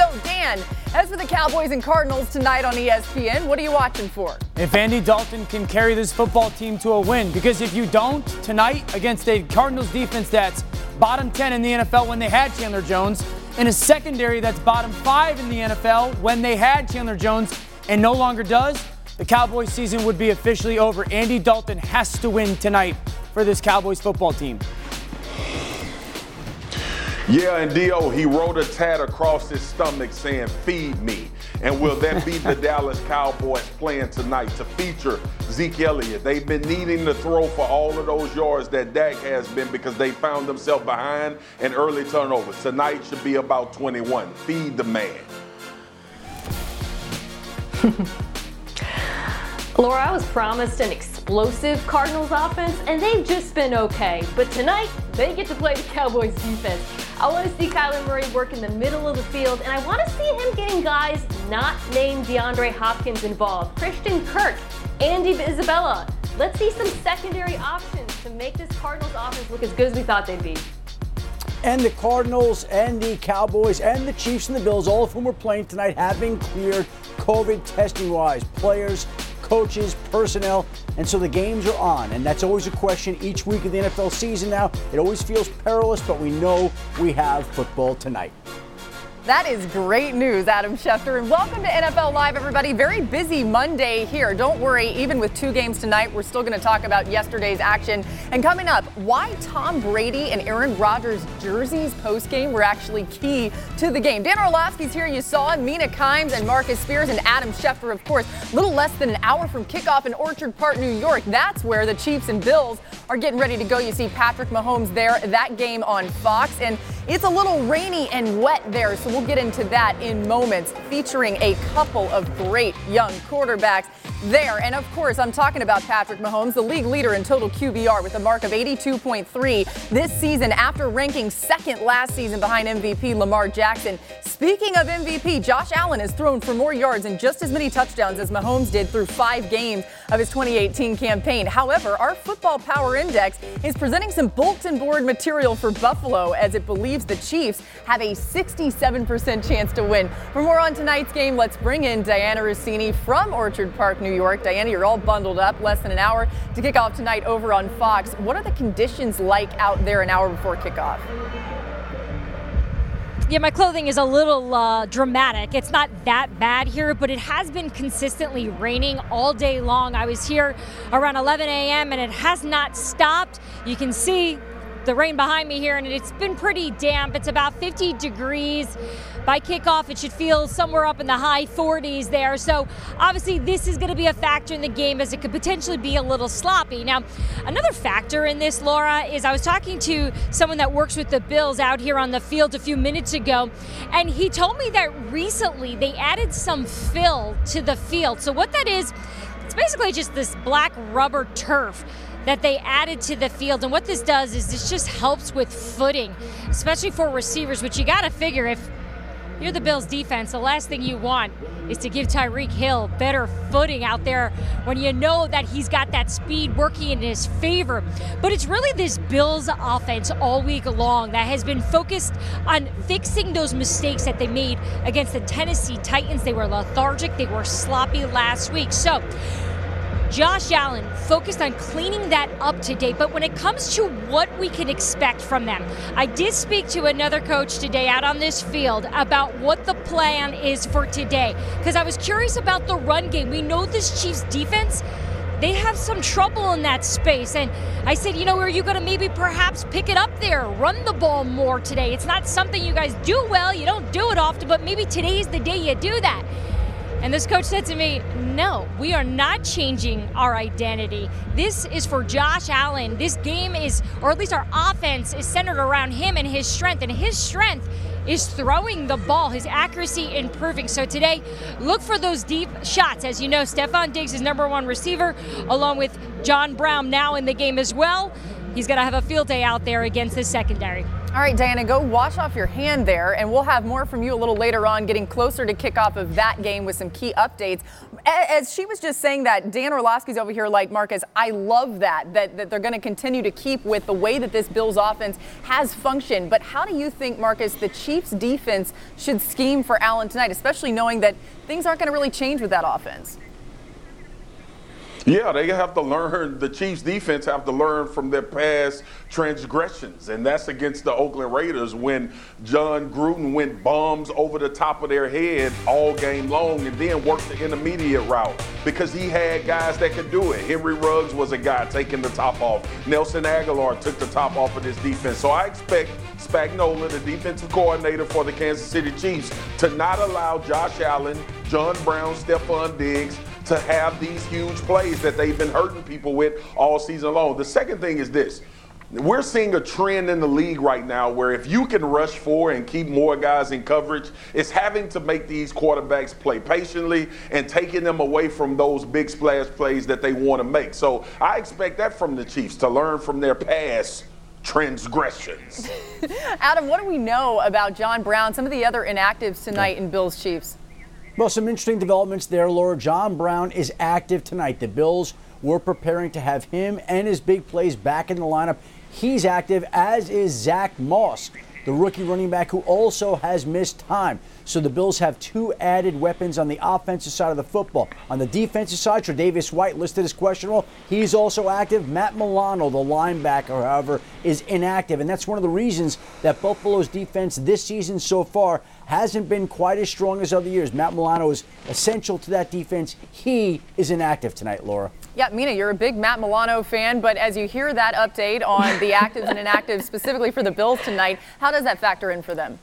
So, Dan, as for the Cowboys and Cardinals tonight on ESPN, what are you watching for? If Andy Dalton can carry this football team to a win, because if you don't tonight against a Cardinals defense that's bottom 10 in the NFL when they had Chandler Jones, and a secondary that's bottom 5 in the NFL when they had Chandler Jones and no longer does, the Cowboys season would be officially over. Andy Dalton has to win tonight for this Cowboys football team. Yeah, and Dio, he wrote a tat across his stomach saying, "Feed me." And will that be the Dallas Cowboys plan tonight to feature Zeke Elliott? They've been needing to throw for all of those yards that Dak has been because they found themselves behind in early turnovers. Tonight should be about 21. Feed the man. Laura, I was promised an explosive Cardinals offense, and they've just been okay. But tonight, they get to play the Cowboys defense. I want to see Kyler Murray work in the middle of the field, and I want to see him getting guys not named DeAndre Hopkins involved. Christian Kirk, Andy Isabella. Let's see some secondary options to make this Cardinals offense look as good as we thought they'd be. And the Cardinals and the Cowboys and the Chiefs and the Bills, all of whom are playing tonight, have been cleared COVID testing-wise. Players, coaches, personnel, and so the games are on. And that's always a question each week of the NFL season now. It always feels perilous, but we know we have football tonight. That is great news, Adam Schefter, and welcome to NFL Live, everybody. Very busy Monday here. Don't worry, even with 2 games tonight, we're still going to talk about yesterday's action. And coming up, why Tom Brady and Aaron Rodgers' jerseys post-game were actually key to the game. Dan Orlovsky's here, you saw him, Mina Kimes and Marcus Spears and Adam Schefter, of course. A little less than an hour from kickoff in Orchard Park, New York. That's where the Chiefs and Bills are getting ready to go. You see Patrick Mahomes there, that game on Fox, and it's a little rainy and wet there, so we'll get into that in moments, featuring a couple of great young quarterbacks there. And of course, I'm talking about Patrick Mahomes, the league leader in total QBR with a mark of 82.3 this season after ranking second last season behind MVP Lamar Jackson. Speaking of MVP, Josh Allen has thrown for more yards and just as many touchdowns as Mahomes did through 5 games of his 2018 campaign. However, our Football Power Index is presenting some bulletin board material for Buffalo as it believes the Chiefs have a 67% chance to win. For more on tonight's game, let's bring in Diana Rossini from Orchard Park, New York. Diana, you're all bundled up, less than an hour to kick off tonight over on Fox. What are the conditions like out there an hour before kickoff? Yeah, my clothing is a little dramatic. It's not that bad here, but it has been consistently raining all day long. I was here around 11 a.m. and it has not stopped. You can see the rain behind me here, and it's been pretty damp. It's about 50 degrees. By kickoff, it should feel somewhere up in the high 40s there. So obviously this is going to be a factor in the game as it could potentially be a little sloppy. Now, another factor in this, Laura, is I was talking to someone that works with the Bills out here on the field a few minutes ago, and he told me that recently they added some fill to the field. So what that is, it's basically just this black rubber turf that they added to the field. And what this does is this just helps with footing, especially for receivers, which you got to figure if you're the Bills defense, the last thing you want is to give Tyreek Hill better footing out there when you know that he's got that speed working in his favor. But it's really this Bills offense all week long that has been focused on fixing those mistakes that they made against the Tennessee Titans. They were lethargic, they were sloppy last week. So Josh Allen focused on cleaning that up today, but when it comes to what we can expect from them, I did speak to another coach today out on this field about what the plan is for today, because I was curious about the run game. We know this Chiefs defense, they have some trouble in that space, and I said, you know, are you going to maybe perhaps pick it up there, run the ball more today? It's not something you guys do well, you don't do it often, but maybe today's the day you do that. And this coach said to me, no, we are not changing our identity. This is for Josh Allen. This game is, or at least our offense is centered around him and his strength. And his strength is throwing the ball, his accuracy improving. So today, look for those deep shots. As you know, Stephon Diggs is #1 receiver, along with John Brown now in the game as well. He's going to have a field day out there against the secondary. All right, Diana, go wash off your hand there, and we'll have more from you a little later on, getting closer to kickoff of that game with some key updates. As she was just saying that, Dan Orlovsky's over here like, Marcus, I love that they're going to continue to keep with the way that this Bills offense has functioned. But how do you think, Marcus, the Chiefs defense should scheme for Allen tonight, especially knowing that things aren't going to really change with that offense? Yeah, they have to learn, the Chiefs defense have to learn from their past transgressions, and that's against the Oakland Raiders when John Gruden went bombs over the top of their head all game long and then worked the intermediate route because he had guys that could do it. Henry Ruggs was a guy taking the top off. Nelson Aguilar took the top off of this defense. So I expect Spagnuolo, the defensive coordinator for the Kansas City Chiefs, to not allow Josh Allen, John Brown, Stephon Diggs to have these huge plays that they've been hurting people with all season long. The second thing is this. We're seeing a trend in the league right now where if you can rush for and keep more guys in coverage, it's having to make these quarterbacks play patiently and taking them away from those big splash plays that they want to make. So I expect that from the Chiefs, to learn from their past transgressions. Adam, what do we know about John Brown, some of the other inactives tonight in Bills Chiefs? Well, some interesting developments there, Laura. John Brown is active tonight. The Bills were preparing to have him and his big plays back in the lineup. He's active, as is Zach Moss, the rookie running back, who also has missed time. So the Bills have two added weapons on the offensive side of the football. On the defensive side, Tre'Davious White listed as questionable. He's also active. Matt Milano, the linebacker, however, is inactive. And that's one of the reasons that Buffalo's defense this season so far hasn't been quite as strong as other years. Matt Milano is essential to that defense. He is inactive tonight, Laura. Yeah, Mina, you're a big Matt Milano fan, but as you hear that update on the actives and inactives specifically for the Bills tonight, how does that factor in for them?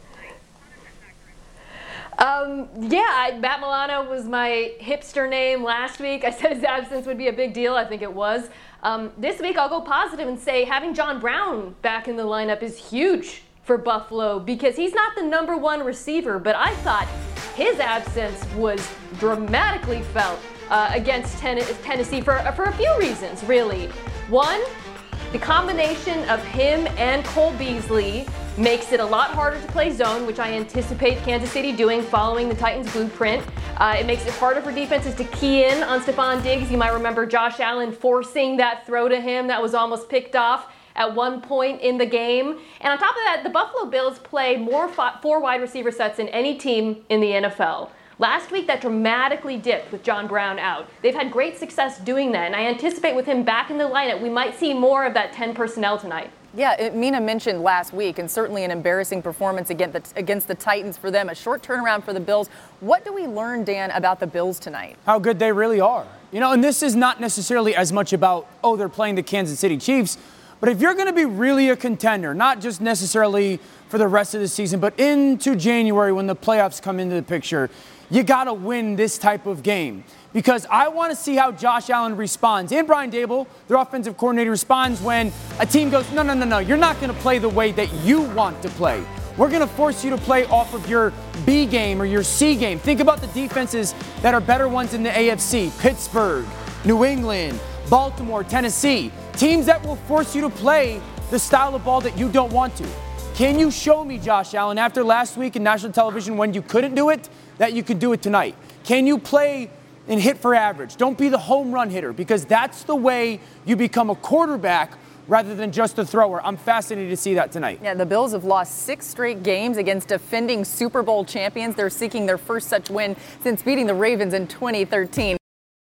Matt Milano was my hipster name last week. I said his absence would be a big deal. I think it was. This week I'll go positive and say having John Brown back in the lineup is huge for Buffalo because he's not the number one receiver, but I thought his absence was dramatically felt against Tennessee for a few reasons, really. One, the combination of him and Cole Beasley makes it a lot harder to play zone, which I anticipate Kansas City doing following the Titans' blueprint. It makes it harder for defenses to key in on Stephon Diggs. You might remember Josh Allen forcing that throw to him that was almost picked off at one point in the game. And on top of that, the Buffalo Bills play more four wide receiver sets than any team in the NFL. Last week, that dramatically dipped with John Brown out. They've had great success doing that, and I anticipate with him back in the lineup, we might see more of that 10 personnel tonight. Yeah, Mina mentioned last week, and certainly an embarrassing performance against the Titans for them, a short turnaround for the Bills. What do we learn, Dan, about the Bills tonight? How good they really are. And this is not necessarily as much about, they're playing the Kansas City Chiefs, but if you're going to be really a contender, not just necessarily for the rest of the season, but into January when the playoffs come into the picture, you got to win this type of game because I want to see how Josh Allen responds. And Brian Daboll, their offensive coordinator, responds when a team goes, no, you're not going to play the way that you want to play. We're going to force you to play off of your B game or your C game. Think about the defenses that are better ones in the AFC. Pittsburgh, New England, Baltimore, Tennessee. Teams that will force you to play the style of ball that you don't want to. Can you show me, Josh Allen, after last week in national television when you couldn't do it, that you can do it tonight? Can you play and hit for average? Don't be the home run hitter because that's the way you become a quarterback rather than just a thrower. I'm fascinated to see that tonight. Yeah, the Bills have lost 6 straight games against defending Super Bowl champions. They're seeking their first such win since beating the Ravens in 2013.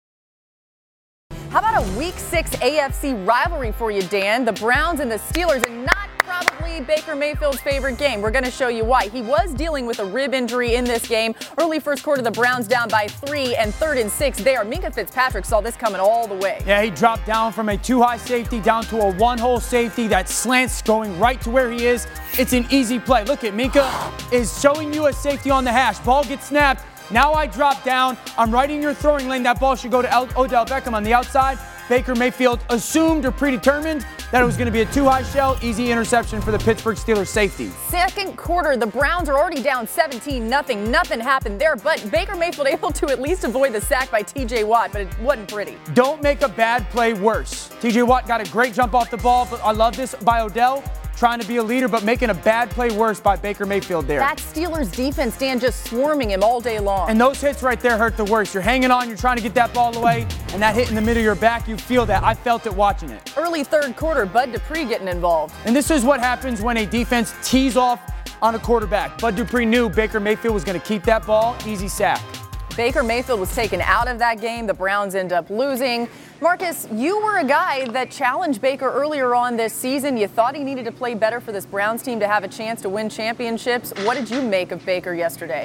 How about a Week 6 AFC rivalry for you, Dan? The Browns and the Steelers, and not probably Baker Mayfield's favorite game. We're going to show you why. He was dealing with a rib injury in this game. Early first quarter, the Browns down by 3 and 3rd and 6 there. Minkah Fitzpatrick saw this coming all the way. Yeah, he dropped down from a 2-high safety down to a 1-hole safety. That slant's going right to where he is. It's an easy play. Look at Minkah is showing you a safety on the hash. Ball gets snapped. Now I drop down. I'm right in your throwing lane. That ball should go to Odell Beckham on the outside. Baker Mayfield assumed or predetermined that it was going to be a 2-high shell. Easy interception for the Pittsburgh Steelers safety. Second quarter, the Browns are already down 17-0. Nothing happened there, but Baker Mayfield able to at least avoid the sack by T.J. Watt, but it wasn't pretty. Don't make a bad play worse. T.J. Watt got a great jump off the ball, but I love this by Odell. trying to be a leader, but making a bad play worse by Baker Mayfield there. That Steelers defense, Dan, just swarming him all day long. And those hits right there hurt the worst. You're hanging on, you're trying to get that ball away, and that hit in the middle of your back, you feel that. I felt it watching it. Early third quarter, Bud Dupree getting involved. And this is what happens when a defense tees off on a quarterback. Bud Dupree knew Baker Mayfield was going to keep that ball. Easy sack. Baker Mayfield was taken out of that game. The Browns end up losing. Marcus, you were a guy that challenged Baker earlier on this season. You thought he needed to play better for this Browns team to have a chance to win championships. What did you make of Baker yesterday?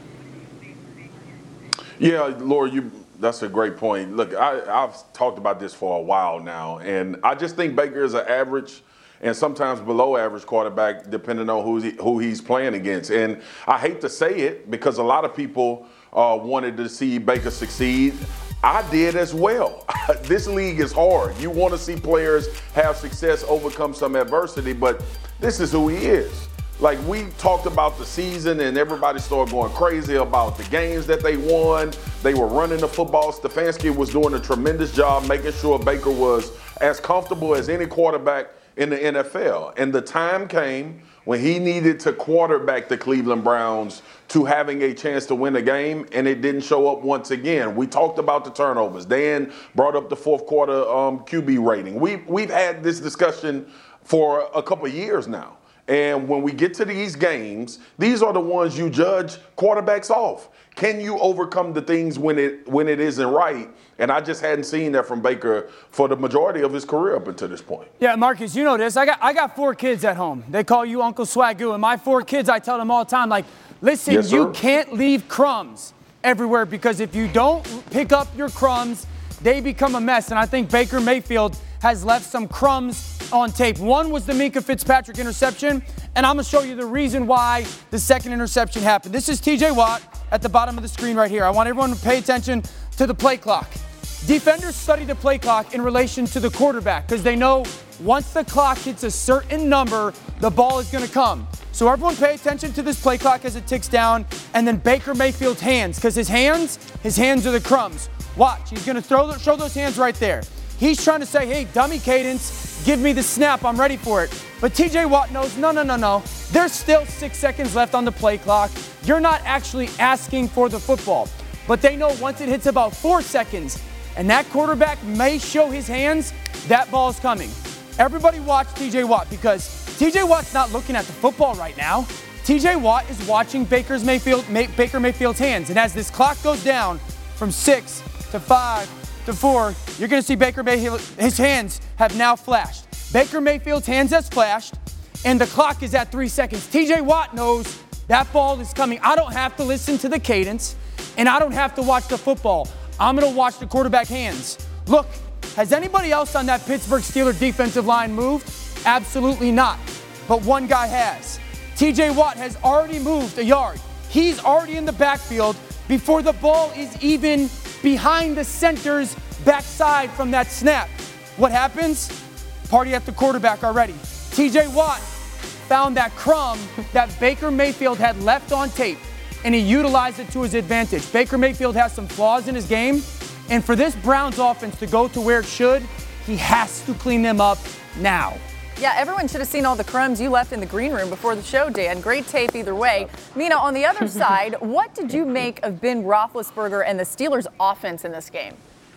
Yeah, Laura, that's a great point. Look, I've talked about this for a while now, and I just think Baker is an average and sometimes below average quarterback depending on who he's playing against. And I hate to say it because a lot of people wanted to see Baker succeed. I did as well. This league is hard. You want to see players have success, overcome some adversity, but this is who he is. Like, we talked about the season and everybody started going crazy about the games that they won. They were running the football. Stefanski was doing a tremendous job making sure Baker was as comfortable as any quarterback in the NFL. And the time came when he needed to quarterback the Cleveland Browns to having a chance to win a game, and it didn't show up once again. We talked about the turnovers. Dan brought up the fourth quarter QB rating. We've had this discussion for a couple of years now. And when we get to these games, these are the ones you judge quarterbacks off. Can you overcome the things when it isn't right? And I just hadn't seen that from Baker for the majority of his career up until this point. Yeah, Marcus, you know this. I got 4 kids at home. They call you Uncle Swagoo. And my 4 kids, I tell them all the time, like, listen, yes, you can't leave crumbs everywhere because if you don't pick up your crumbs, they become a mess. And I think Baker Mayfield has left some crumbs on tape. One was the Minkah Fitzpatrick interception, and I'm going to show you the reason why the second interception happened. This is T.J. Watt at the bottom of the screen right here. I want everyone to pay attention to the play clock. Defenders study the play clock in relation to the quarterback because they know once the clock hits a certain number, the ball is going to come. So everyone pay attention to this play clock as it ticks down, and then Baker Mayfield's hands, because his hands are the crumbs. Watch, he's going to show those hands right there. He's trying to say, hey, dummy cadence, give me the snap, I'm ready for it. But T.J. Watt knows, no. There's still 6 seconds left on the play clock. You're not actually asking for the football. But they know once it hits about 4 seconds, and that quarterback may show his hands, that ball's coming. Everybody watch T.J. Watt because T.J. Watt's not looking at the football right now. T.J. Watt is watching Baker Mayfield's hands. And as this clock goes down from 6 to 5 to 4, you're going to see Baker Mayfield, his hands have now flashed. Baker Mayfield's hands has flashed, and the clock is at 3 seconds. T.J. Watt knows that ball is coming. I don't have to listen to the cadence, and I don't have to watch the football. I'm going to watch the quarterback hands. Look, has anybody else on that Pittsburgh Steelers defensive line moved? Absolutely not. But one guy has. T.J. Watt has already moved a yard. He's already in the backfield before the ball is even behind the center's backside from that snap. What happens? Party at the quarterback already. T.J. Watt found that crumb that Baker Mayfield had left on tape, and he utilized it to his advantage. Baker Mayfield has some flaws in his game, and for this Browns offense to go to where it should, he has to clean them up now. Yeah, everyone should have seen all the crumbs you left in the green room before the show, Dan. Great tape either way. Mina, on the other side, what did you make of Ben Roethlisberger and the Steelers' offense in this game?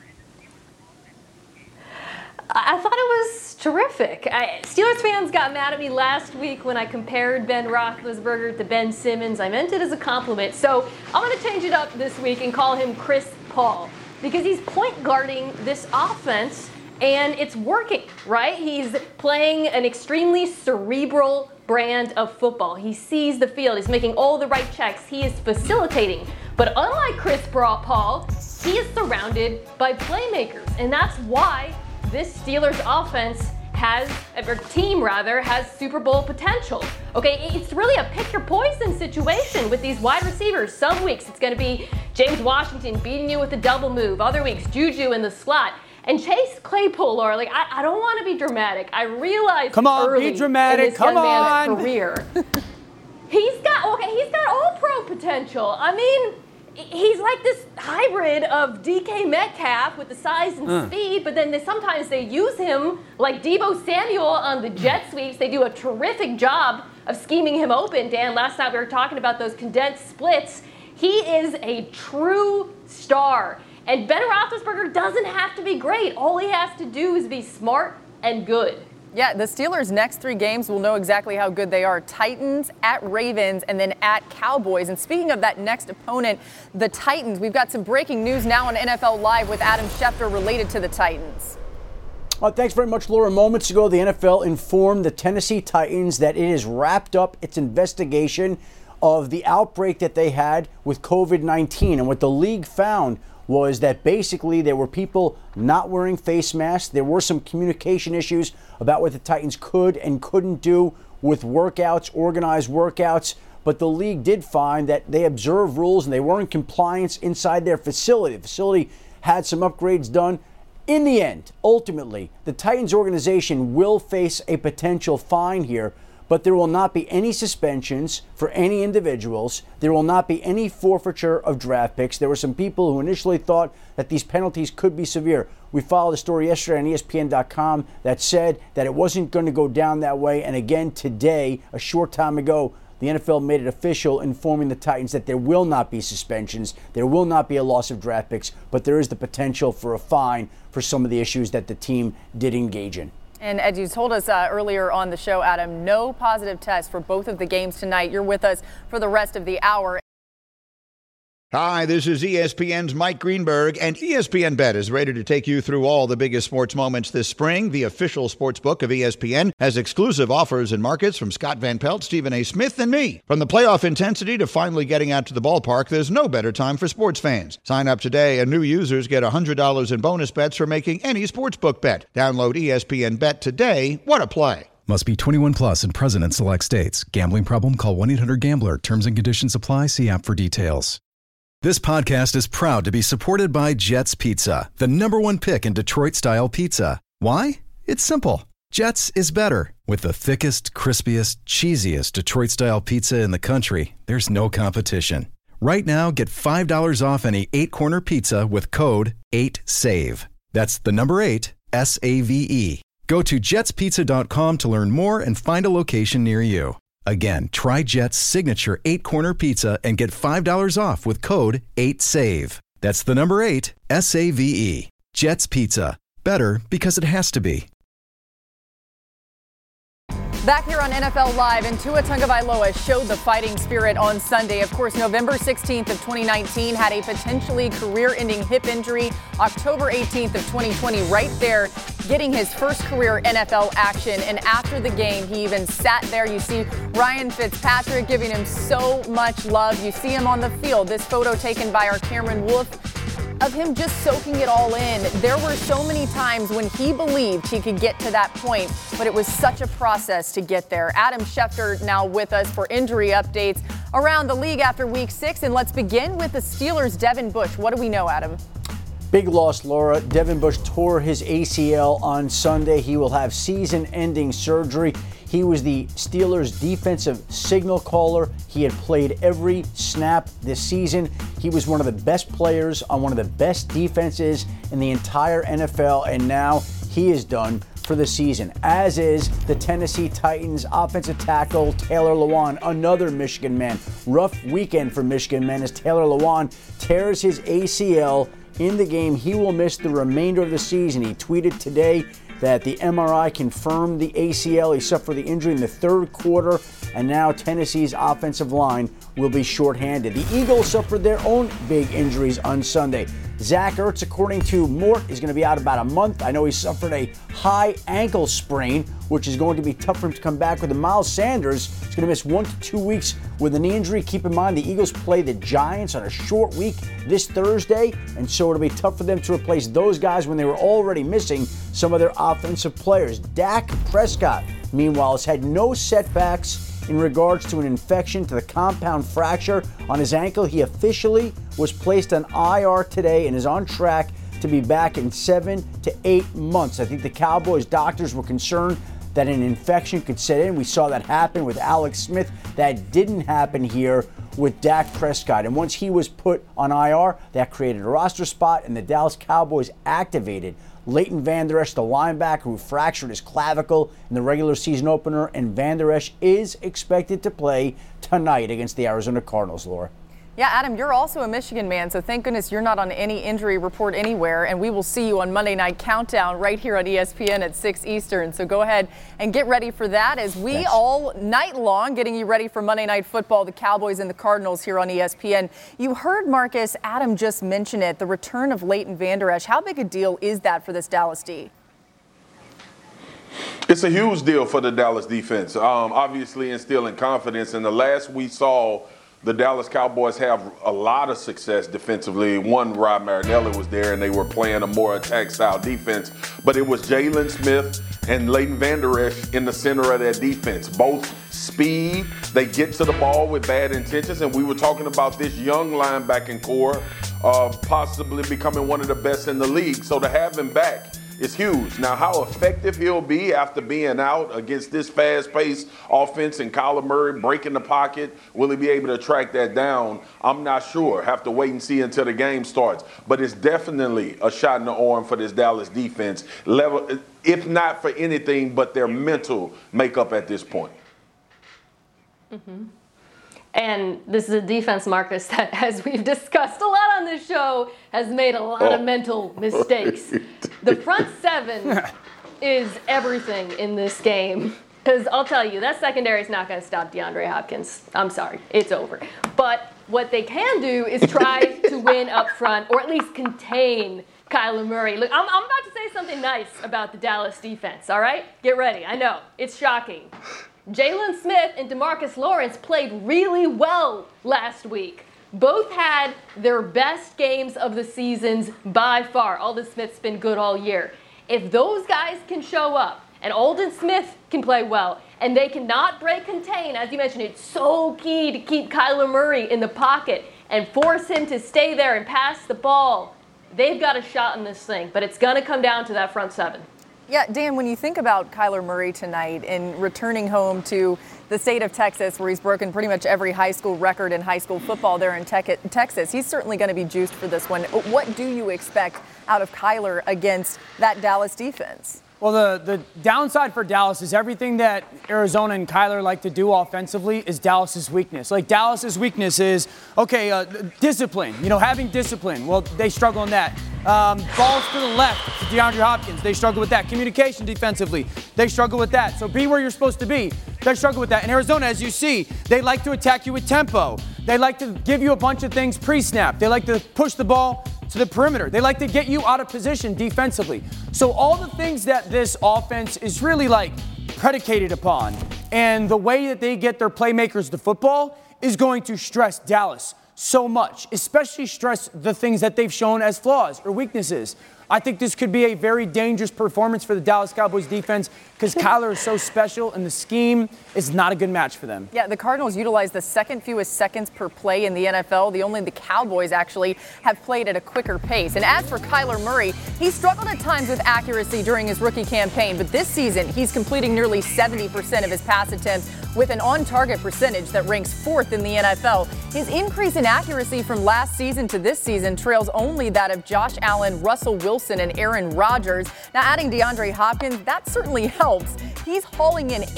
I thought it was terrific. Steelers fans got mad at me last week when I compared Ben Roethlisberger to Ben Simmons. I meant it as a compliment. So I'm going to change it up this week and call him Chris Paul because he's point guarding this offense and it's working, right? He's playing an extremely cerebral brand of football. He sees the field. He's making all the right checks. He is facilitating. But unlike Chris Paul, he is surrounded by playmakers. And that's why this Steelers offense has Super Bowl potential. Okay, it's really a pick your poison situation with these wide receivers. Some weeks it's going to be James Washington beating you with a double move. Other weeks, Juju in the slot. And Chase Claypool, or like, I don't want to be dramatic. I realize early be dramatic. in this young man's career. He's got all pro potential. I mean, he's like this hybrid of DK Metcalf with the size and speed, but then sometimes they use him like Deebo Samuel on the jet sweeps. They do a terrific job of scheming him open. Dan, last night we were talking about those condensed splits. He is a true star. And Ben Roethlisberger doesn't have to be great. All he has to do is be smart and good. Yeah, the Steelers' next 3 games, we'll know exactly how good they are. Titans, at Ravens, and then at Cowboys. And speaking of that next opponent, the Titans, we've got some breaking news now on NFL Live with Adam Schefter related to the Titans. Thanks very much, Laura. Moments ago, the NFL informed the Tennessee Titans that it has wrapped up its investigation of the outbreak that they had with COVID-19. And what the league found was that basically there were people not wearing face masks. There were some communication issues about what the Titans could and couldn't do with workouts, organized workouts. But the league did find that they observed rules and they were in compliance inside their facility. The facility had some upgrades done. In the end, ultimately, the Titans organization will face a potential fine here, but there will not be any suspensions for any individuals. There will not be any forfeiture of draft picks. There were some people who initially thought that these penalties could be severe. We followed a story yesterday on ESPN.com that said that it wasn't going to go down that way. And again, today, a short time ago, the NFL made it official, informing the Titans that there will not be suspensions, there will not be a loss of draft picks, but there is the potential for a fine for some of the issues that the team did engage in. And as you told us earlier on the show, Adam, no positive tests for both of the games tonight. You're with us for the rest of the hour. Hi, this is ESPN's Mike Greenberg, and ESPN Bet is ready to take you through all the biggest sports moments this spring. The official sports book of ESPN has exclusive offers and markets from Scott Van Pelt, Stephen A. Smith, and me. From the playoff intensity to finally getting out to the ballpark, there's no better time for sports fans. Sign up today, and new users get $100 in bonus bets for making any sportsbook bet. Download ESPN Bet today. What a play. Must be 21 plus and present in select states. Gambling problem? Call 1-800-GAMBLER. Terms and conditions apply. See app for details. This podcast is proud to be supported by Jets Pizza, the #1 pick in Detroit-style pizza. Why? It's simple. Jets is better. With the thickest, crispiest, cheesiest Detroit-style pizza in the country, there's no competition. Right now, get $5 off any 8-corner pizza with code 8SAVE. That's the number 8, S-A-V-E. Go to jetspizza.com to learn more and find a location near you. Again, try Jet's signature 8-corner pizza and get $5 off with code 8SAVE. That's the number 8, S-A-V-E. Jet's Pizza. Better because it has to be. Back here on NFL Live, and Tua Tagovailoa showed the fighting spirit on Sunday. Of course, November 16th of 2019 had a potentially career-ending hip injury. October 18th of 2020, right there, getting his first career NFL action. And after the game, he even sat there. You see Ryan Fitzpatrick giving him so much love. You see him on the field. This photo taken by our Cameron Wolf of him just soaking it all in. There were so many times when he believed he could get to that point, but it was such a process to get there. Adam Schefter now with us for injury updates around the league after week 6. And let's begin with the Steelers' Devin Bush. What do we know, Adam? Big loss, Laura. Devin Bush tore his ACL on Sunday. He will have season-ending surgery. He was the Steelers' defensive signal caller. He had played every snap this season. He was one of the best players on one of the best defenses in the entire NFL, and now he is done for the season, as is the Tennessee Titans offensive tackle Taylor Lewan, another Michigan man. Rough weekend for Michigan men as Taylor Lewan tears his ACL in the game. He will miss the remainder of the season. He tweeted today that the MRI confirmed the ACL. He suffered the injury in the third quarter, and now Tennessee's offensive line will be shorthanded. The Eagles suffered their own big injuries on Sunday. Zach Ertz, according to Mort, is going to be out about a month. I know he suffered a high ankle sprain, which is going to be tough for him to come back with. And Miles Sanders is going to miss 1 to 2 weeks with a knee injury. Keep in mind, the Eagles play the Giants on a short week this Thursday, and so it'll be tough for them to replace those guys when they were already missing some of their offensive players. Dak Prescott, meanwhile, has had no setbacks in regards to an infection to the compound fracture on his ankle. He officially was placed on IR today and is on track to be back in 7 to 8 months. I think the Cowboys doctors were concerned that an infection could set in. We saw that happen with Alex Smith. That didn't happen here with Dak Prescott. And once he was put on IR, that created a roster spot, and the Dallas Cowboys activated Leighton Vander Esch, the linebacker who fractured his clavicle in the regular season opener, and Vander Esch is expected to play tonight against the Arizona Cardinals, Laura. Yeah, Adam, you're also a Michigan man, so thank goodness you're not on any injury report anywhere, and we will see you on Monday Night Countdown right here on ESPN at 6 Eastern. So go ahead and get ready for that as we all night long getting you ready for Monday Night Football, the Cowboys and the Cardinals here on ESPN. You heard Marcus, Adam just mention it, the return of Leighton Vander Esch. How big a deal is that for this Dallas D? It's a huge deal for the Dallas defense, obviously instilling confidence. And the last we saw, the Dallas Cowboys have a lot of success defensively. One, Rod Marinelli was there, and they were playing a more attack-style defense. But it was Jaylon Smith and Leighton Vander Esch in the center of that defense. Both speed, they get to the ball with bad intentions, and we were talking about this young linebacking core possibly becoming one of the best in the league. So to have him back is huge. Now, how effective he'll be after being out against this fast-paced offense and Kyler Murray breaking the pocket, will he be able to track that down? I'm not sure. Have to wait and see until the game starts. But it's definitely a shot in the arm for this Dallas defense, level, if not for anything but their mental makeup at this point. Mm-hmm. And this is a defense, Marcus, that, as we've discussed a lot on this show, has made a lot of mental mistakes. The front seven is everything in this game. Because I'll tell you, that secondary is not going to stop DeAndre Hopkins. I'm sorry, it's over. But what they can do is try to win up front, or at least contain Kyler Murray. Look, I'm about to say something nice about the Dallas defense, all right? Get ready. I know, it's shocking. Jaylon Smith and DeMarcus Lawrence played really well last week. Both had their best games of the seasons by far. Aldon Smith's been good all year. If those guys can show up, and Aldon Smith can play well, and they cannot break contain, as you mentioned, it's so key to keep Kyler Murray in the pocket and force him to stay there and pass the ball. They've got a shot in this thing, but it's going to come down to that front seven. Yeah, Dan, when you think about Kyler Murray tonight and returning home to the state of Texas, where he's broken pretty much every high school record in high school football there in Texas, he's certainly going to be juiced for this one. What do you expect out of Kyler against that Dallas defense? Well, the downside for Dallas is everything that Arizona and Kyler like to do offensively is Dallas's weakness. Like, Dallas's weakness is, discipline, having discipline. Well, they struggle in that. Balls to the left to DeAndre Hopkins, they struggle with that. Communication defensively, they struggle with that. So be where you're supposed to be. They struggle with that. In Arizona, as you see, they like to attack you with tempo. They like to give you a bunch of things pre-snap. They like to push the ball to the perimeter. They like to get you out of position defensively. So all the things that this offense is really predicated upon, and the way that they get their playmakers the football is going to stress Dallas so much, especially stress the things that they've shown as flaws or weaknesses. I think this could be a very dangerous performance for the Dallas Cowboys defense because Kyler is so special and the scheme is not a good match for them. Yeah, the Cardinals utilize the second fewest seconds per play in the NFL. Only the Cowboys actually have played at a quicker pace. And as for Kyler Murray, he struggled at times with accuracy during his rookie campaign, but this season he's completing nearly 70% of his pass attempts with an on-target percentage that ranks 4th in the NFL. His increase in accuracy from last season to this season trails only that of Josh Allen, Russell Wilson, and Aaron Rodgers. Now, adding DeAndre Hopkins, that certainly helps. He's hauling in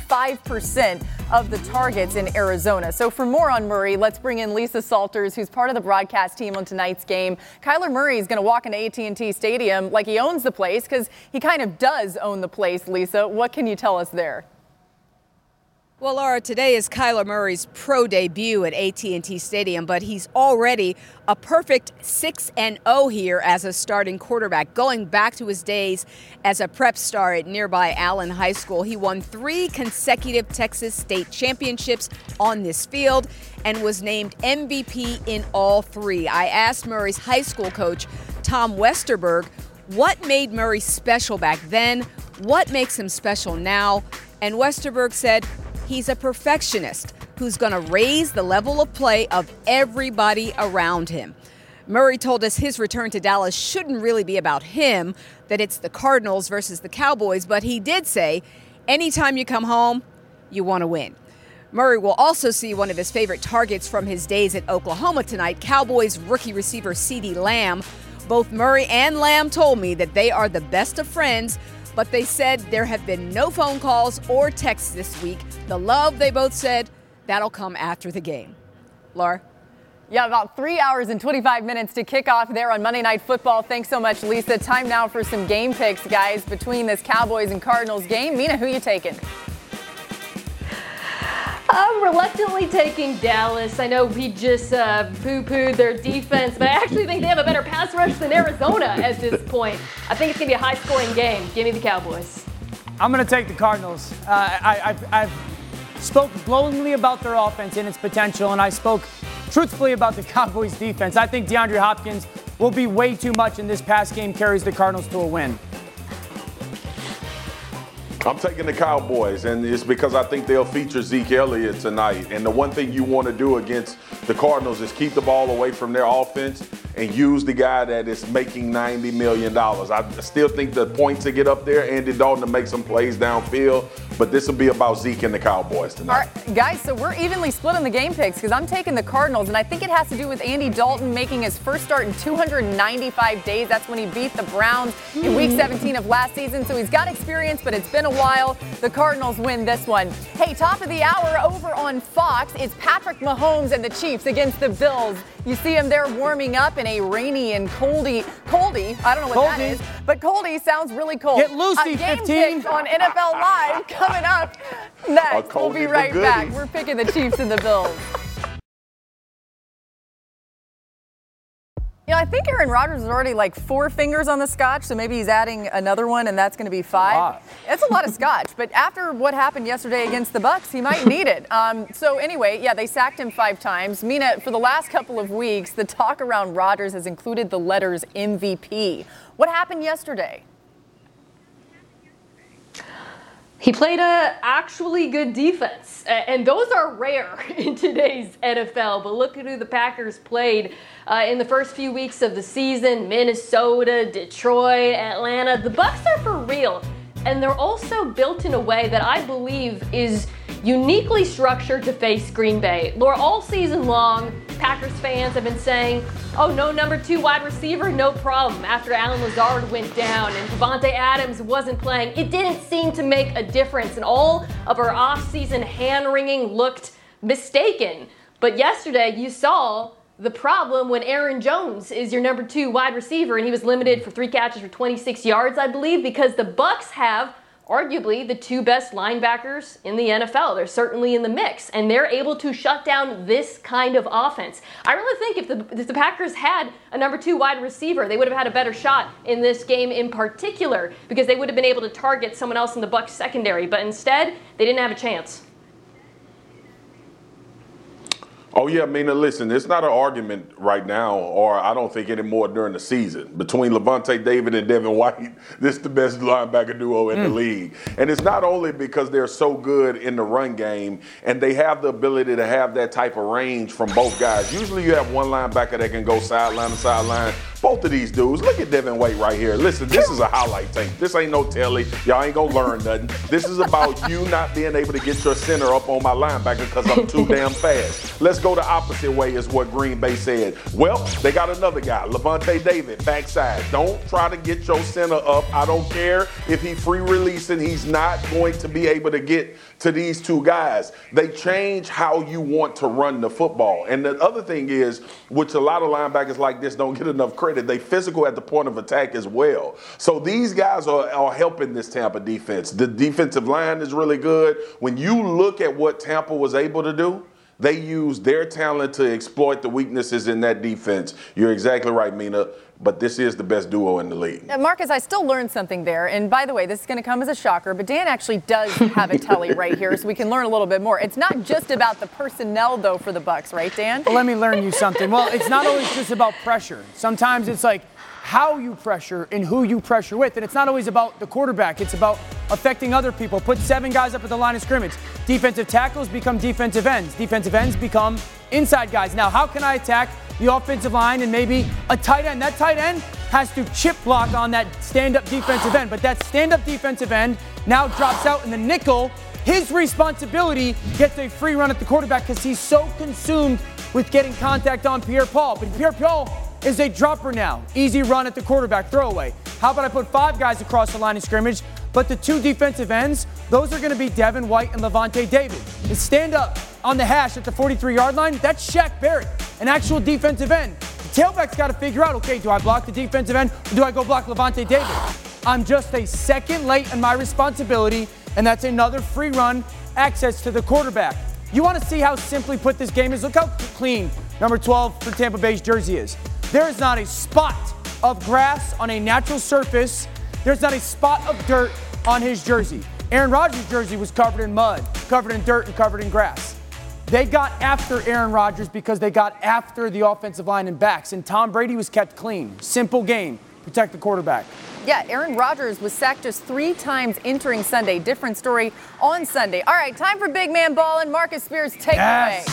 85% of the targets in Arizona. So for more on Murray, let's bring in Lisa Salters, who's part of the broadcast team on tonight's game. Kyler Murray is going to walk into AT&T Stadium like he owns the place, because he kind of does own the place, Lisa. What can you tell us there? Well, Laura, today is Kyler Murray's pro debut at AT&T Stadium, but he's already a perfect 6-0 here as a starting quarterback. Going back to his days as a prep star at nearby Allen High School, he won 3 consecutive Texas state championships on this field and was named MVP in all 3. I asked Murray's high school coach, Tom Westerberg, what made Murray special back then, what makes him special now, and Westerberg said, he's a perfectionist who's going to raise the level of play of everybody around him. Murray told us his return to Dallas shouldn't really be about him, that it's the Cardinals versus the Cowboys, but he did say, anytime you come home, you want to win. Murray will also see one of his favorite targets from his days at Oklahoma tonight, Cowboys rookie receiver CeeDee Lamb. Both Murray and Lamb told me that they are the best of friends, but they said there have been no phone calls or texts this week. The love, they both said, that'll come after the game. Laura? Yeah, about 3 hours and 25 minutes to kick off there on Monday Night Football. Thanks so much, Lisa. Time now for some game picks, guys, between this Cowboys and Cardinals game. Mina, who you taking? I'm reluctantly taking Dallas. I know we just poo-pooed their defense, but I actually think they have a better pass rush than Arizona at this point. I think it's going to be a high-scoring game. Give me the Cowboys. I'm going to take the Cardinals. I've spoke glowingly about their offense and its potential, and I spoke truthfully about the Cowboys' defense. I think DeAndre Hopkins will be way too much in this pass game, carries the Cardinals to a win. I'm taking the Cowboys, and it's because I think they'll feature Zeke Elliott tonight. And the one thing you want to do against the Cardinals is keep the ball away from their offense and use the guy that is making $90 million. I still think the points to get up there, Andy Dalton to make some plays downfield, but this will be about Zeke and the Cowboys tonight. All right, guys, so we're evenly split on the game picks because I'm taking the Cardinals, and I think it has to do with Andy Dalton making his first start in 295 days. That's when he beat the Browns in Week 17 of last season, so he's got experience, but it's been a while. The Cardinals win this one. Hey, top of the hour over on Fox, it's Patrick Mahomes and the Chiefs against the Bills. You see him there warming up in a rainy and coldy, I don't know what that is, but coldy sounds really cold. Get Lucy, game 15. picks on NFL Live coming up next. We'll be right back. We're picking the Chiefs and the Bills. You know, I think Aaron Rodgers is already like 4 fingers on the scotch, so maybe he's adding another one, and that's going to be 5. That's a lot of scotch, but after what happened yesterday against the Bucs, he might need it. So anyway, yeah, they sacked him 5 times. Mina, for the last couple of weeks, the talk around Rodgers has included the letters MVP. What happened yesterday? He played a actually good defense, and those are rare in today's NFL. But look at who the Packers played in the first few weeks of the season: Minnesota, Detroit, Atlanta. The Bucs are for real, and they're also built in a way that I believe is uniquely structured to face Green Bay. Laura, all season long, Packers fans have been saying, oh, no number 2 wide receiver, no problem. After Allen Lazard went down and Davante Adams wasn't playing, it didn't seem to make a difference, and all of our offseason hand-wringing looked mistaken. But yesterday, you saw the problem when Aaron Jones is your number 2 wide receiver, and he was limited for 3 catches for 26 yards, I believe, because the Bucs have arguably the 2 best linebackers in the NFL. They're certainly in the mix, and they're able to shut down this kind of offense. I really think if the Packers had a number 2 wide receiver, they would have had a better shot in this game in particular, because they would have been able to target someone else in the Bucs secondary, but instead, they didn't have a chance. Oh, yeah, Mina, listen, it's not an argument right now, or I don't think anymore during the season, between Levante David and Devin White. This is the best linebacker duo in the league. And it's not only because they're so good in the run game and they have the ability to have that type of range from both guys. Usually you have one linebacker that can go sideline to sideline. Both of these dudes, look at Devin White right here. Listen, this is a highlight tape. This ain't no telly. Y'all ain't gonna learn nothing. This is about you not being able to get your center up on my linebacker because I'm too damn fast. Let's go the opposite way is what Green Bay said. Well, they got another guy, Levante David, backside. Don't try to get your center up. I don't care if he free releasing. He's not going to be able to get to these 2 guys. They change how you want to run the football. And the other thing is, which a lot of linebackers like this don't get enough credit, they physical at the point of attack as well. So these guys are helping this Tampa defense. The defensive line is really good. When you look at what Tampa was able to do, they used their talent to exploit the weaknesses in that defense. You're exactly right, Mina. But this is the best duo in the league. Marcus, I still learned something there. And by the way, this is going to come as a shocker, but Dan actually does have a telly right here, so we can learn a little bit more. It's not just about the personnel, though, for the Bucs, right, Dan? Well, let me learn you something. Well, it's not always just about pressure. Sometimes it's like how you pressure and who you pressure with. And it's not always about the quarterback. It's about affecting other people. Put 7 guys up at the line of scrimmage. Defensive tackles become defensive ends. Defensive ends become inside guys. Now, how can I attack the offensive line and maybe a tight end? That tight end has to chip block on that stand-up defensive end. But that stand-up defensive end now drops out, and the nickel his responsibility gets a free run at the quarterback because he's so consumed with getting contact on Pierre-Paul. But Pierre-Paul is a dropper now. Easy run at the quarterback, throwaway. How about I put 5 guys across the line of scrimmage, but the 2 defensive ends, those are going to be Devin White and Levante David. To stand up on the hash at the 43-yard line, that's Shaq Barrett, an actual defensive end. The tailback's got to figure out, okay, do I block the defensive end or do I go block Levante David? I'm just a second late in my responsibility, and that's another free run access to the quarterback. You want to see how simply put this game is? Look how clean number 12 for Tampa Bay's jersey is. There is not a spot of grass on a natural surface. There's not a spot of dirt on his jersey. Aaron Rodgers' jersey was covered in mud, covered in dirt, and covered in grass. They got after Aaron Rodgers because they got after the offensive line and backs, and Tom Brady was kept clean. Simple game. Protect the quarterback. Yeah, Aaron Rodgers was sacked just 3 times entering Sunday. Different story on Sunday. All right, time for Big Man Ball, and Marcus Spears, take it away.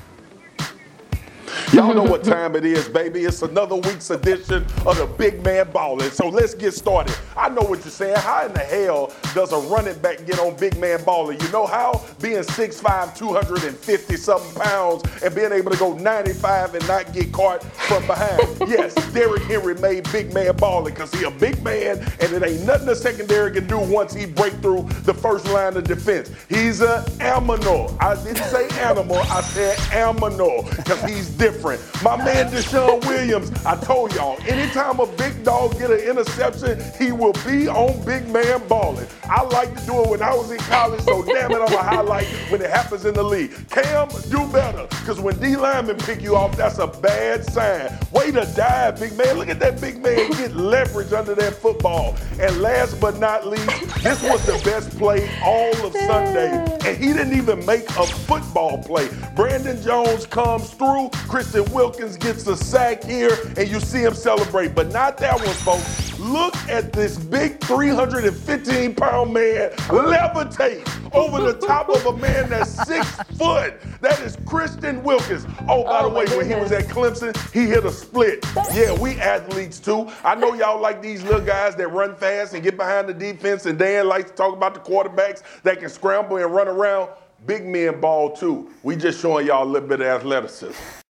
Y'all know what time it is, baby. It's another week's edition of the Big Man Ballin'. So let's get started. I know what you're saying. How in the hell does a running back get on Big Man Ballin'? You know how? Being 6'5", 250-something pounds and being able to go 95 and not get caught from behind. Yes, Derrick Henry made Big Man Ballin' because he a big man and it ain't nothing the secondary can do once he break through the first line of defense. He's an animal. I didn't say animal. I said animal because he's different. My man Deshaun Williams, I told y'all, anytime a big dog get an interception, he will be on Big Man Ballin'. I like to do it when I was in college, so damn it, I'm a highlight when it happens in the league. Cam, do better, because when D linemen pick you off, that's a bad sign. Way to dive, big man. Look at that big man get leverage under that football. And last but not least, this was the best play all of Sunday, and he didn't even make a football play. Brandon Jones comes through, Christian Wilkins gets a sack here, and you see him celebrate. But not that one, folks. Look at this big 315-pound man levitate over the top of a man that's 6 foot. That is Christian Wilkins. Oh, by the way, when he was at Clemson, he hit a split. Yeah, we athletes too. I know y'all like these little guys that run fast and get behind the defense, and Dan likes to talk about the quarterbacks that can scramble and run around. Big men ball too. We just showing y'all a little bit of athleticism.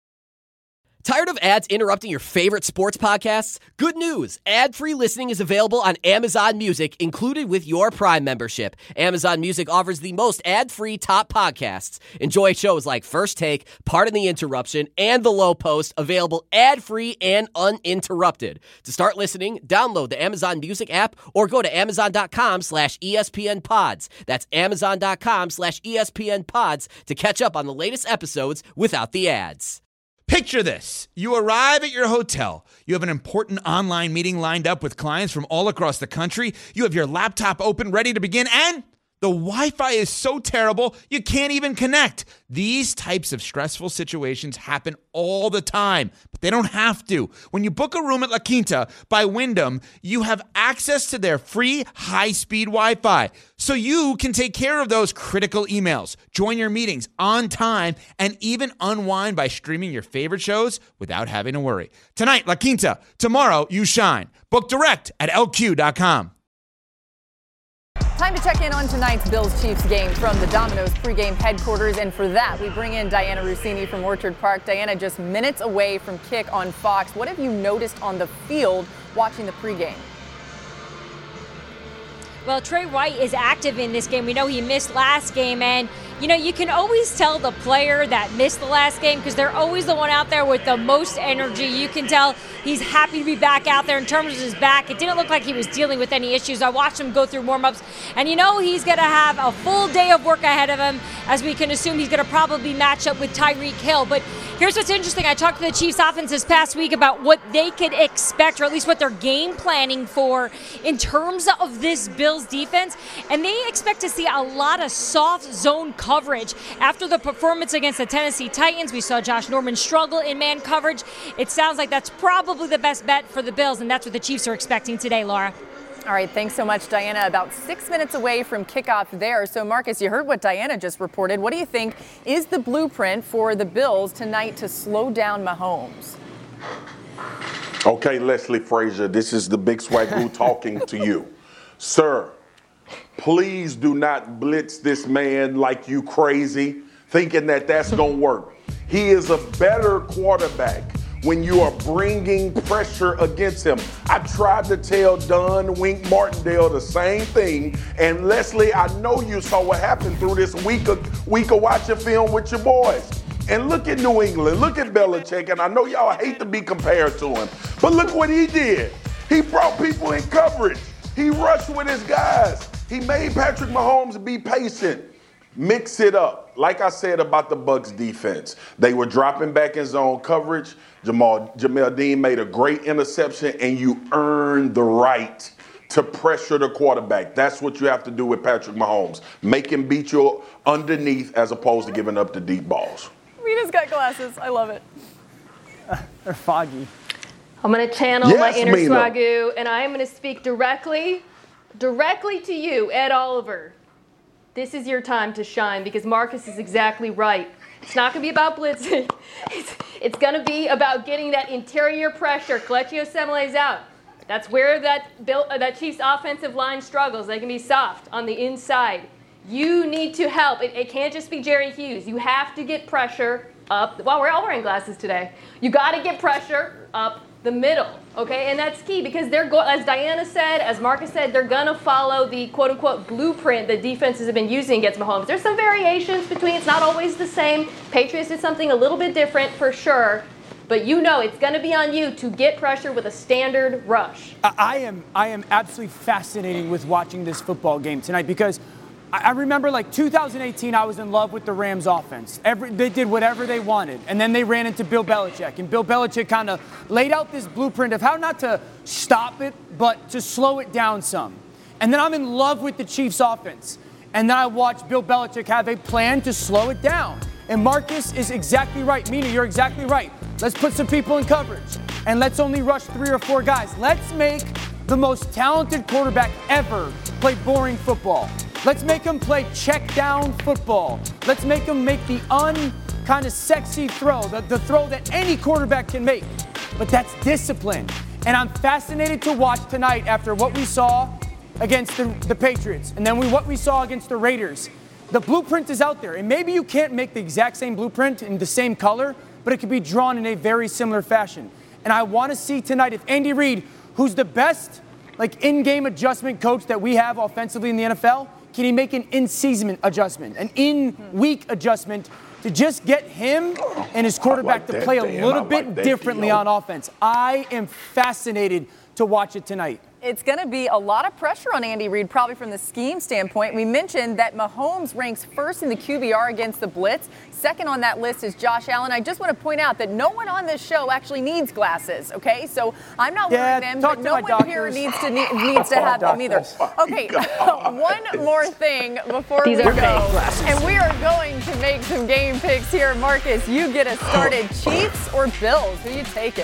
Tired of ads interrupting your favorite sports podcasts? Good news! Ad-free listening is available on Amazon Music, included with your Prime membership. Amazon Music offers the most ad-free top podcasts. Enjoy shows like First Take, Pardon the Interruption, and The Low Post, available ad-free and uninterrupted. To start listening, download the Amazon Music app or go to amazon.com/ESPN Pods. That's amazon.com/ESPN Pods to catch up on the latest episodes without the ads. Picture this. You arrive at your hotel. You have an important online meeting lined up with clients from all across the country. You have your laptop open, ready to begin, and the Wi-Fi is so terrible, you can't even connect. These types of stressful situations happen all the time, but they don't have to. When you book a room at La Quinta by Wyndham, you have access to their free high-speed Wi-Fi, so you can take care of those critical emails, join your meetings on time, and even unwind by streaming your favorite shows without having to worry. Tonight, La Quinta. Tomorrow, you shine. Book direct at LQ.com. Time to check in on tonight's Bills-Chiefs game from the Domino's pregame headquarters. And for that, we bring in Diana Russini from Orchard Park. Diana, just minutes away from kick on Fox. What have you noticed on the field watching the pregame? Well, Trey White is active in this game. We know he missed last game, and you can always tell the player that missed the last game because they're always the one out there with the most energy. You can tell he's happy to be back out there. In terms of his back, it didn't look like he was dealing with any issues. I watched him go through warm-ups, and he's going to have a full day of work ahead of him, as we can assume he's going to probably match up with Tyreek Hill. But here's what's interesting. I talked to the Chiefs offense this past week about what they could expect, or at least what they're game planning for in terms of this Bills defense, and they expect to see a lot of soft zone coverage. After the performance against the Tennessee Titans, we saw Josh Norman struggle in man coverage. It sounds like that's probably the best bet for the Bills, and that's what the Chiefs are expecting today, Laura. All right, thanks so much, Diana. About 6 minutes away from kickoff there. So, Marcus, you heard what Diana just reported. What do you think is the blueprint for the Bills tonight to slow down Mahomes? Okay, Leslie Frazier, this is the big swagoo talking to you. Sir, Please do not blitz this man like you crazy, thinking that that's going to work. He is a better quarterback when you are bringing pressure against him. I tried to tell Don Wink Martindale the same thing. And Leslie, I know you saw what happened through this week of watching film with your boys. And look at New England, look at Belichick, and I know y'all hate to be compared to him, but look what he did. He brought people in coverage. He rushed with his guys. He made Patrick Mahomes be patient. Mix it up. Like I said about the Bucs defense, they were dropping back in zone coverage. Jamel Dean made a great interception, and you earned the right to pressure the quarterback. That's what you have to do with Patrick Mahomes. Make him beat you underneath as opposed to giving up the deep balls. Mina's got glasses. I love it. They're foggy. I'm going to channel my inner Swagoo, and I am going to speak directly to you, Ed Oliver. This is your time to shine because Marcus is exactly right. It's not going to be about blitzing. It's going to be about getting that interior pressure. Kelechi Osemele's out. That's where that Chiefs offensive line struggles. They can be soft on the inside. You need to help. It can't just be Jerry Hughes. You have to get pressure up. Well, we're all wearing glasses today. You got to get pressure up the middle, okay? And that's key because as Diana said, as Marcus said, they're going to follow the quote-unquote blueprint that defenses have been using against Mahomes. There's some variations between. It's not always the same. Patriots did something a little bit different for sure. But you know it's going to be on you to get pressure with a standard rush. I am absolutely fascinated with watching this football game tonight because I remember like 2018, I was in love with the Rams offense. They did whatever they wanted. And then they ran into Bill Belichick. And Bill Belichick kind of laid out this blueprint of how not to stop it, but to slow it down some. And then I'm in love with the Chiefs offense. And then I watched Bill Belichick have a plan to slow it down. And Marcus is exactly right. Mina, you're exactly right. Let's put some people in coverage. And let's only rush 3 or 4 guys. Let's make the most talented quarterback ever play boring football. Let's make him play check down football. Let's make him make the kind of sexy throw, the throw that any quarterback can make. But that's discipline. And I'm fascinated to watch tonight after what we saw against the Patriots and then what we saw against the Raiders. The blueprint is out there. And maybe you can't make the exact same blueprint in the same color, but it can be drawn in a very similar fashion. And I want to see tonight if Andy Reid, who's the best in-game adjustment coach that we have offensively in the NFL, can he make an in-season adjustment, an in-week adjustment to just get him and his quarterback to play a little bit differently on offense? I am fascinated to watch it tonight. It's going to be a lot of pressure on Andy Reid, probably from the scheme standpoint. We mentioned that Mahomes ranks first in the QBR against the blitz. Second on that list is Josh Allen. I just want to point out that no one on this show actually needs glasses, okay? So I'm not wearing them, but no one here needs to have them either. Okay, one more thing before we go. And we are going to make some game picks here. Marcus, you get us started. Chiefs or Bills? Who you taking?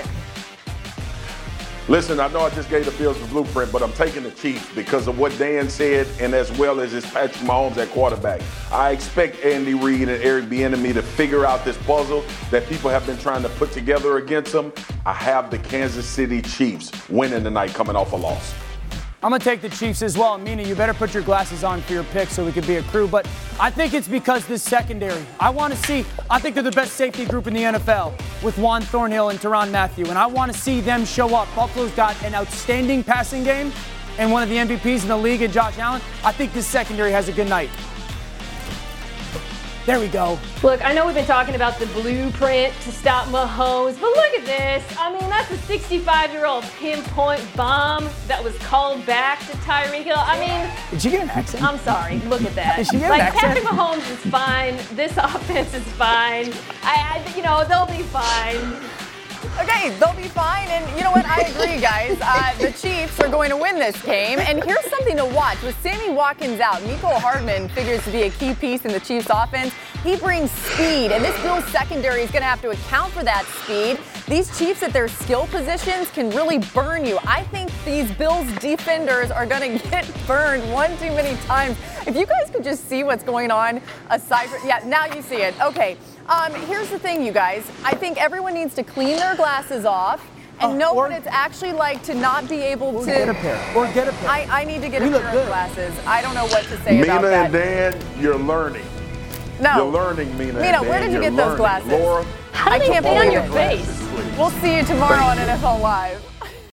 Listen, I know I just gave the Bills the blueprint, but I'm taking the Chiefs because of what Dan said and as well as his Patrick Mahomes at quarterback. I expect Andy Reid and Eric Bieniemy to figure out this puzzle that people have been trying to put together against them. I have the Kansas City Chiefs winning tonight coming off a loss. I'm going to take the Chiefs as well. Mina, you better put your glasses on for your pick so we can be a crew. But I think it's because this secondary. I think they're the best safety group in the NFL with Juan Thornhill and Tyrann Mathieu. And I want to see them show up. Buffalo's got an outstanding passing game and one of the MVPs in the league in Josh Allen. I think this secondary has a good night. There we go. Look, I know we've been talking about the blueprint to stop Mahomes, but look at this. I mean, that's a 65-year-old pinpoint bomb that was called back to Tyreek Hill. I mean, did she get an accent? I'm sorry. Look at that. Did she get an accent? Patrick Mahomes is fine. This offense is fine. They'll be fine. Okay, they'll be fine. And you know what? I agree, guys. The Chiefs are going to win this game. And here's something to watch. With Sammy Watkins out, Mecole Hardman figures to be a key piece in the Chiefs offense. He brings speed, and this Bills secondary is going to have to account for that speed. These Chiefs at their skill positions can really burn you. I think these Bills defenders are going to get burned one too many times. If you guys could just see what's going on aside from, yeah, now you see it. Okay. Here's the thing, you guys. I think everyone needs to clean their glasses off. and know what it's actually like to not be able to get a pair. Or get a pair. I need to get We a look pair good. of glasses. I don't know what to say about Mina that. and Dan, you're learning. No. You're learning, Mina and Mina, Dan. where did you You're get those learning. glasses? Laura, How do I they can't fit on believe your it. face? please. We'll see you tomorrow on NFL Live.